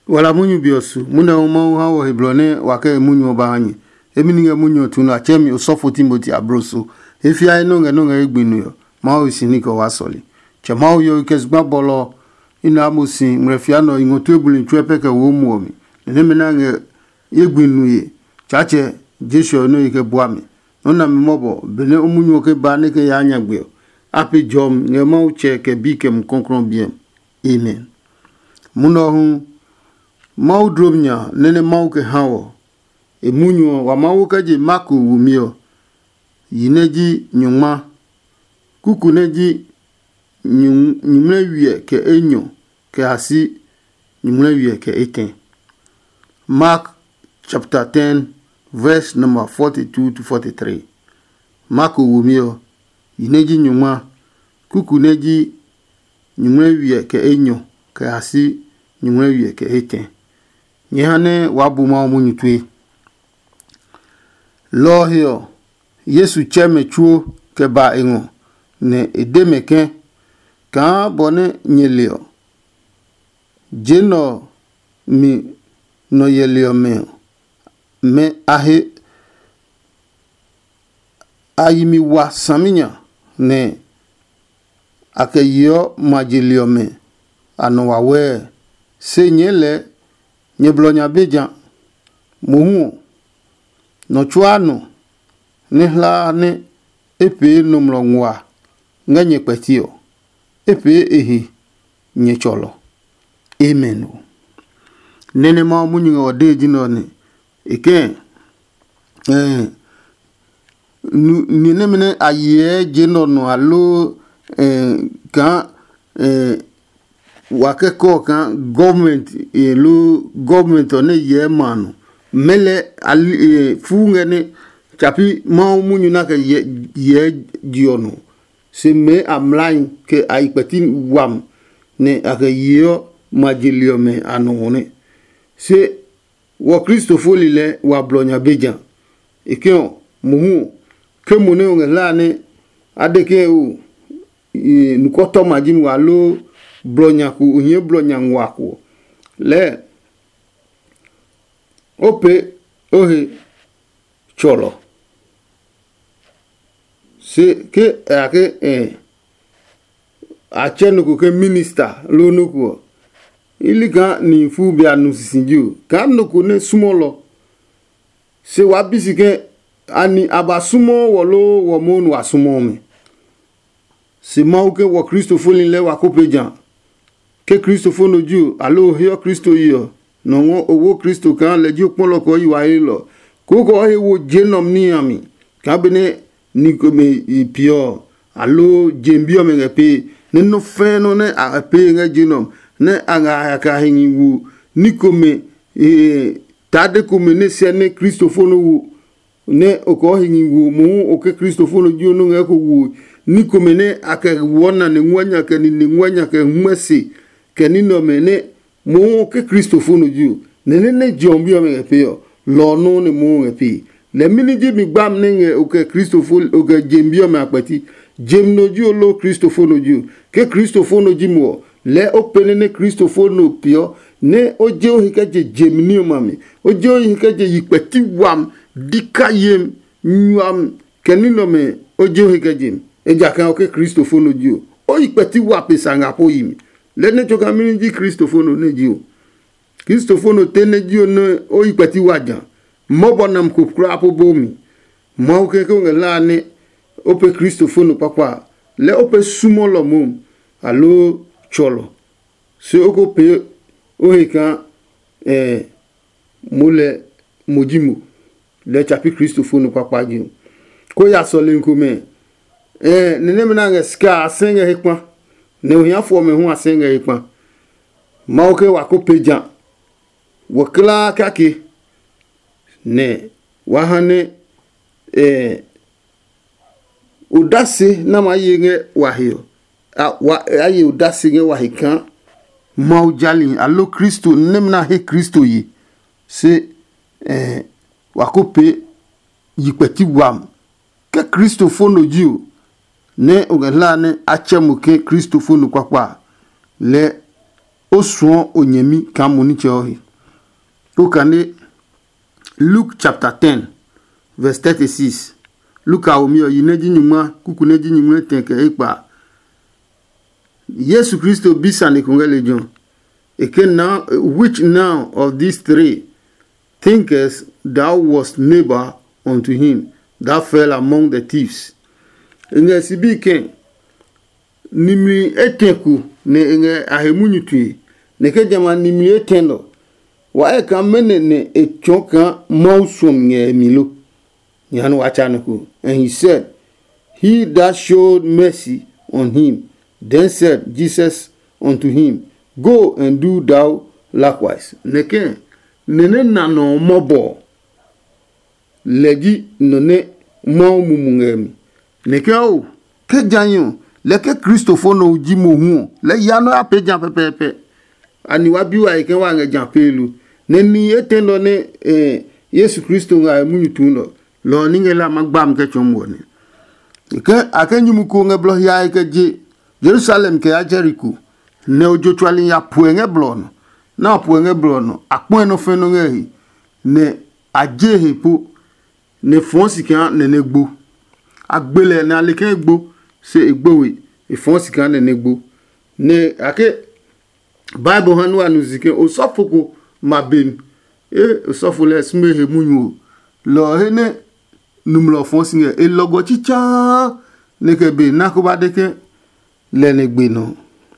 wala munyu biosu muna umu hawo heblone wake munyu obanyi emininge munyu tunu achemi osofo Timothy abroso efi ay nonga egbinu yo ma o siniko wasoli chama yo kesgba bolo ina amusi mrefiano ingotu ebulin twepeke wo muomi nemenange egbinu ye chache jesho no ike boami nona mmobo bene omunyu ke bane ke yanya gbe api jom ngema uche ke bike mkonkron bien amen muno hu mau drobnya nene mau ke hawo emunyu wa mau ke je maku wumio yineji nyuma kuku neji nyumle wie ke enyo ke hasi nyumle wie ke eten. Mark chapter 10 verse number 42 to 43. Maku wumio yineji nyuma kuku neji nyumle wie ke enyo ke hasi nyumle wie ke eten. Nyehane wabu munyu twe. Lo hiyo Yesu cheme chuo ke ba engo ne edemeke ka bone nyelio jeno mi no yelio me ahe ayimi wa saminya ne akeyo majelio me ano wawe se nyele nyeblonya beja muhu no chuano nihla ne epe numlo ngwa nganye petio epe ehi nye cholo amen. Nene ma munyu ode jino ne eke ni nemene aye jino no alo ka wakeko kan government government one ye manu mele fungene chapi ma munyu na ke ye diono se me amlain ke aipetin wam ne akayo majilio me anone se wo Christophe lile wa blonya beja ekeo muhu ke mune ngela ne adeke u nukoto majin walo blonya ku unye blonya ngwako le ope ohe cholo se ke ake achenu ke minister lo nuko iliga ni fu bia nu sisinju kan nuko ne sumolo se wabisi ke ani abasumo wolo wo monu asumo me se mauke wo Christophe le wa kopejan ke Christophe no ju alo hio Christo yo no owo Christo kan le ju pon loko yi wa ilo koko he wo jenom ni ami ka bene ni ko me pio alo jembio me ngepe ne no fe no ne a pe nge jenom ne anga ka hinwu ni ko me tade ko me ne se ne Christophe no wu ne oko hinwu mu o ke Christophe no ju no nge ko wu ni ko me ne aka wona ne nwanya ke ni nwanya ke mwesi ke ni no me ne mu o ke Christophe no ju ne jombio me ngepe yo lo no ne mu ngepe le miniji mi gbam ne oke Christophe oke jembio me apati jemnoju lo Christophe noju ke Christophe noji mo le opene ne Christophe no pio ne oje o hikaje jemni mami oje o hikaje yipati wam dikayem nyam kenino me oje o hikaje eja kan oke Christophe noju o yipati wa pesanga po yimi le ne joka miniji Christophe no neji o Christophe no teneji o no o yipati waja mobonam ko krapo bomi mauke ko ngala ne ope Christophe no papa le ope sumolo mum alo cholo se oko pe o heka mole mojimu le chapi Christophe no papa ji ko ya so le nkume nene menanga ska asenga hekwa ne ohiafo me ho asenga hekwa mauke wa ko peja wakla kake ne wahane udasi na mayenge wahio aye udasi nge wahikan maujali alo Kristo nemna he Kristo yi se wakope yipeti wam ke Kristo fono jiu ne ogala ne achemuke Kristo fono kwakwa le osuon onyemi kamoni chohi. Okane Luke chapter 10 verse 36. Luke aomio yineji nyuma kukuneji nyuma tenke ekpa. Yesu Christo bisane kungele jon. Eke now, which now of these three thinkest thou wast neighbor unto him that fell among the thieves? Enge sibi ken nimri etenku ne enge ahemunyutui ne ke jama nimri etendo wa eka mene ne echonka mausom nge milo nyanu wachanuku. And he said, he that showed mercy on him. Then said Jesus unto him, go and do thou likewise. Neke nene nano mobo leji none mo mumungemi. Neke o ke janyo leke Christopher no jimo hu le yano ape jan pepepe ani wabiwa eke wange jan pelu neni etendo ne Yesu Christo nga munyutuno lo ninge la magbam ke chomwone ke akenyu muko ngeblo ya eke je Jerusalem ke ya Jericho ne ojotwali ya puenge blono na puenge blono akpon feno ngehi ne ajehe po ne fonsi kan ne negbo agbele na leke egbo se egbowe e fonsi kan ne negbo ne ake Bible hanu anuzike osofoko mabem osofole smehe munyu lo hene numlo fonsi nge e logo chicha ne kebe nakoba deke lenegbe no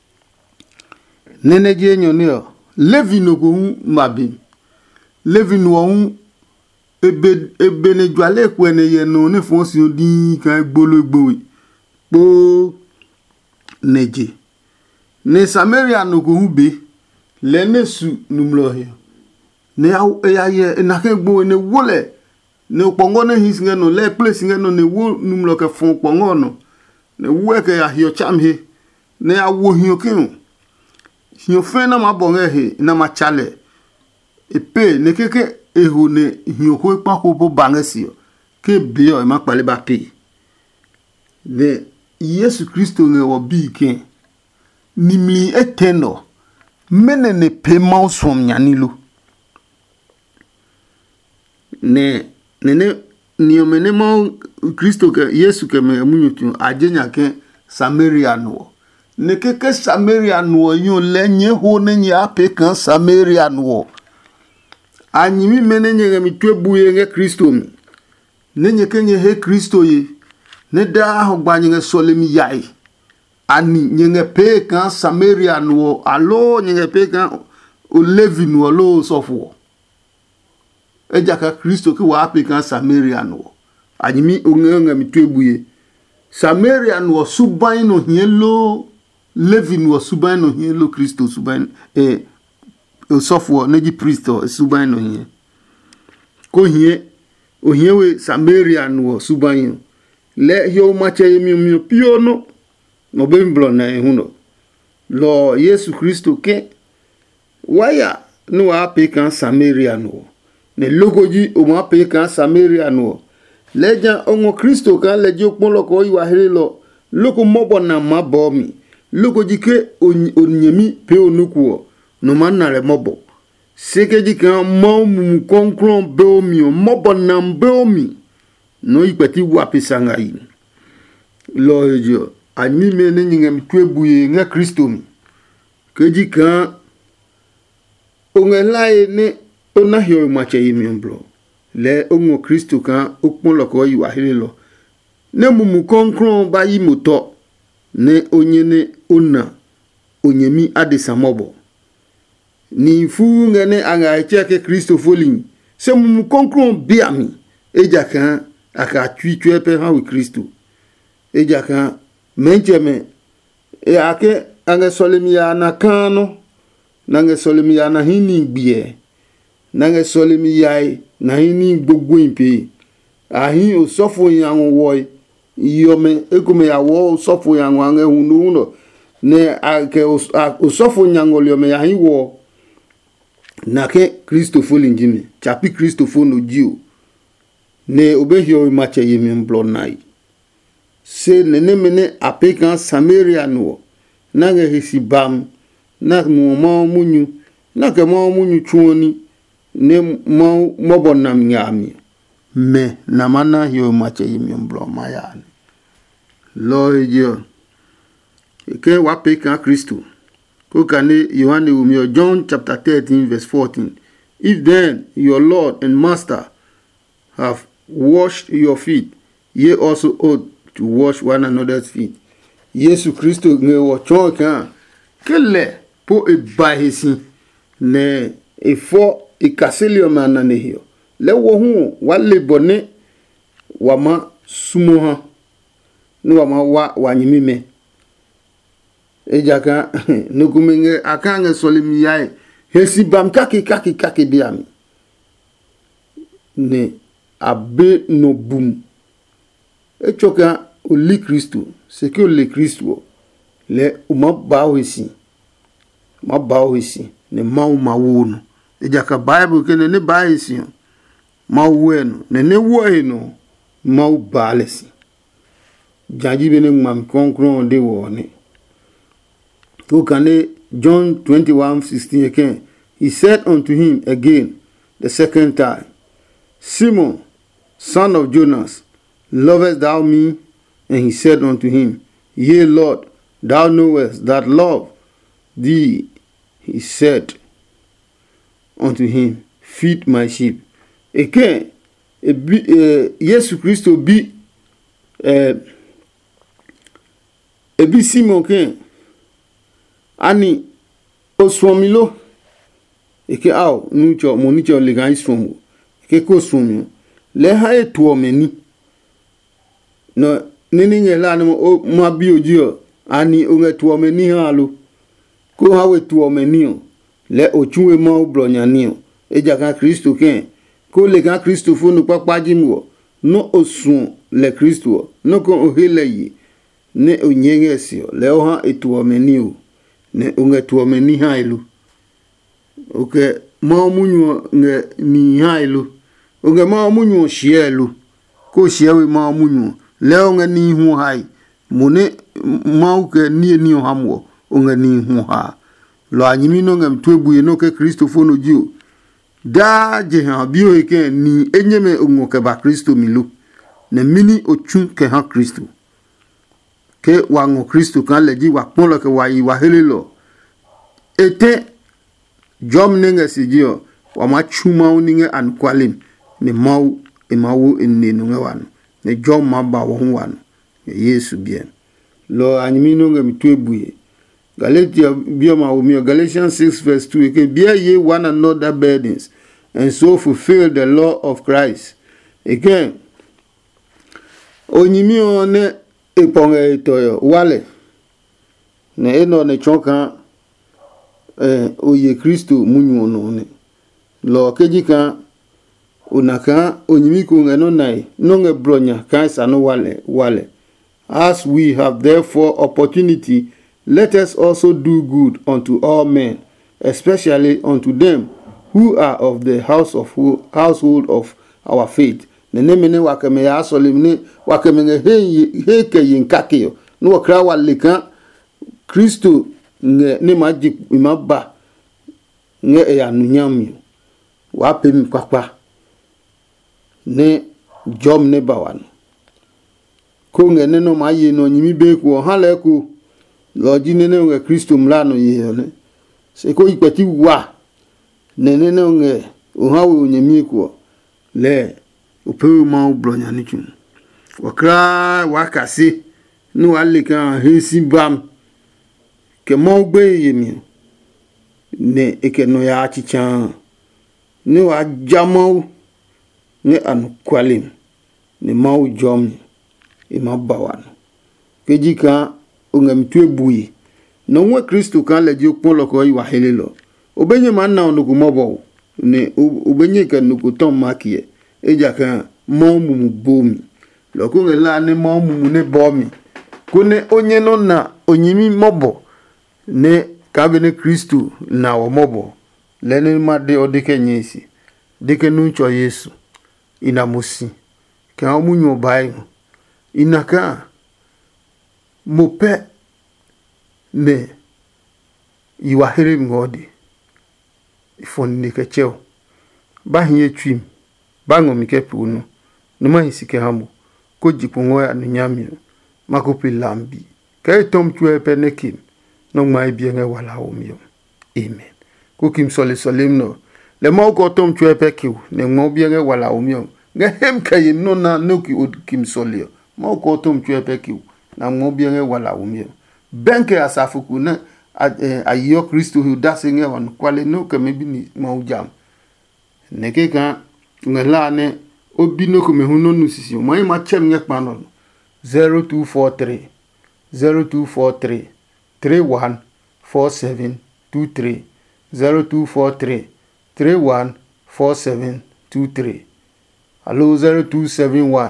neneje nyonio Levi no go mabem Levi no hu ebe ne dwale kwene ye no ne fonsi odi kan gbolo gbowe po neje ne Samaria no go be le nesu numlo he ne ya ye na ke gbo ne wole ne pongo ne hisinga no le place nga no ne wo numlo ke fon pongo no ne wo ke ya hio cham he ne awo hio kin hio fe na ma bonge he na ma chale epe ne keke ehu ne hio ko pa ko bo bangesi ke bio e ma pale ba pe ne Yesu Christo ne wo bi ken nimli etendo mene ne pema som nyanilo ne niomene mo Christo ke Yesu ke me munyutu ajenya ke Samaria no ne keke Samaria no yo lenye ho ne nya pe kan Samaria no anyimi mene nye mi twebuye nge Christo mi ne nye kenye he Christo ye ne da ho gbanye nge solemi yai ani nyenge pe kan Samaria no alo nyenge pe kan o Levi no lo sofo ejaka Christo ki wa pe kan Samaria no anyimi ongenga mitwebuye Samaria no suban no hielo Levi no suban no hielo Christo suban o sofo neji priest suban no hie ko hie o hiewe Samaria no suban le yo mache yemi pio no no bemblo na ehuno lo Yesu Christo ke waya no ape kan Samaria no ne logoji o ma pe kan Samaria no leja ongo Christo kan leji opolo ko iwa helelo loko mobo na mabomi logoji ke onyemi pe onukuo no manare mobo sekeji kan mo mu konkron beomi mobo na beomi no ipeti wapi sangai lo ejo ani mene nyinga mitwebuye nga Christo mi keji kan ongelae ne onahio mache yimimblo le ongo Christo kan okpon loko yiwa helelo ne mumu konkron ba yimoto ne onyene ona onyemi adesamobo ni fu ngene anga cheke Christo folin se mumu konkron biami eja kan aka twitwe pe ha wi Christo eja kan mencheme ake anga solemia na kano nange solemia na hini bie nange solemia na hini gbogbo impe ahin osofo yan wo yome ekume ya wo osofo yan anga hunu ne ake osofo yan oliome ya hin wo na ke Christopher linjimi chapi Christopher no jiu ne obehio mache yemi mblo nai se nene mene apekan Samaria no nange hisi bam na mo munyu na ke mo munyu chuoni ne mo bonam nyami me na mana yo mache yimi mblo mayani lojo ke wa pe kan Kristo ko kane Yohane umio John chapter 13 verse 14. If then your Lord and Master have washed your feet, ye also ought to wash one another's feet. Yesu Kristo nge wo chon kan kele po e bahesi ne e fo e kaselio manane hiyo le wo hu wale bone wama sumo ha no wama wa nyimime ejaka nukumenge akanga solimi yai hesi bam kaki biami ne abe no boom echoka oli Kristo c'est que le Kristo le uma bawisi ne mawuno ejaka Bible kene ne bawisi mawueno ne woeno maw balesi jaji bene mam konkron de woni to kane John 21:16 again. He said unto him again the second time, Simon, son of Jonas, lovest thou me? And he said unto him, Yea, Lord, thou knowest that love thee. He said unto him, Feed my sheep. Again, Yesu Christo bi Simon ken ani oswomilo eke au nucho monicho le gan swomo eke ko swomio le ha etu omeni no nini ngela no ma bi ojio ani onge tu omeni halu ko ha we tu omeni le ochuwe mo bronyani ejaka Kristo ken ko le gan Kristo funu papaji mo no osun le Kristo no ko ohele yi ne onyenge sio le ha etu omeni ne unge tuomeni hailu oke ma munyo nge ni hailu unge ma munyo shielu ko shiewe ma munyo le unge ni hu hai mune ma uke ni hamwo unge ni hu ha lo anyimi no nge mtwebuye no ke Kristo fono jio da je ha bio eke ni enyeme ungo ke ba Kristo milu ne mini ochun ke ha Kristo ke wango Kristo kan leji wa polo ke wa helelo ete jom ninga sijio wa machuma uninga ankwalim ne mau enne nunga wanu ne jom maba wa wanu Yesu bien lo anyimino nga mitwebuye Galatia bioma umio Galatians 6 verse 2 ke bear ye one another burdens and so fulfill the law of Christ. Again onyimio ne eponga etoyo wale ne eno ne chonka oye Kristo munyu no ne lo kejika unaka onyimiku ngeno nai nonge bronya kansa no wale as we have therefore opportunity, let us also do good unto all men, especially unto them who are of the household of our faith. Nemene wakame ya solimne wakame heke yinkakeo no wakra walika Kristo ne maji imaba nge ya nunyami wape mkwakwa ne jom ne bawan ko nge ne no mayi no nyimi beku hala ku loji ne nge Kristo mlano ye ne se ko ipati wa ne nge ohawo nyimi ku le upewe ma ubronya nichun wakra wakasi no walika hesi bam ke mo gbe yemi ne eke no ya achicha ne wa jamo ne anukwalim ne mau jom e mabawan kejika ungamtwe buyi no nwe Kristo kan leji okpon loko yi wa helelo obenye man na onugu mobo ne obenye kan nugu ton makie ejaka mo mumu bomi loko ngela ne mo mumu ne bomi kune onye no na onyimi mobo ne kabene Kristo na omobo lene made odike nyesi dike nuncho Yesu inamusi ka omunyo bai inaka mope ne yiwa here ngode ifon ne ke cheo ba hin twim ba ngom ke punu no ma hisike hamu ko jikungo ya nyami makopi lambi ke tom tue penekim no mai bien wala omio amen ko kim sole solim no le mo ko tom tue pekiu ne mo bien wala omio nge hem kay no na no ki od kim solio mo ko tom tue pekiu na mo bien wala omio benke asafuku na ayo Kristo hu dasinge wan kwale no ke mebi ni mo jam ne ke kan ngela ne obino ko mehuno no sisi mo ma chem nye kpano 0243 314723 0243 314723 Hello 0271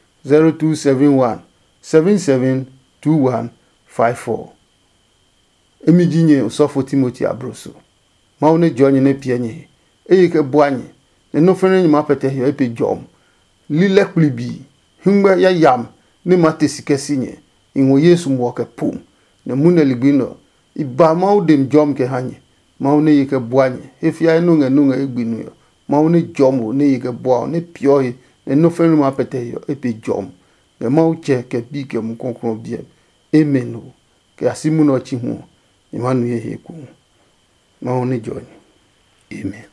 772154 Emijinye Osofo Timothy Abroso ma one jonye ne pianye eyike boanye ne no fene nyima pete he epe jom lile kulibi hingba ya yam ne matesike sinye inwo Yesu mwoke pum ne mune ligbino iba maudem jom ke hanye maune yike boanye efia nunga egbinu yo maune jomo ne yike boa ne piohi ne no fene nyima pete yo epe jom ne mauche ke bike mkonkron bien emeno ke asimu no chihu imanu ye heku maune jonye amen.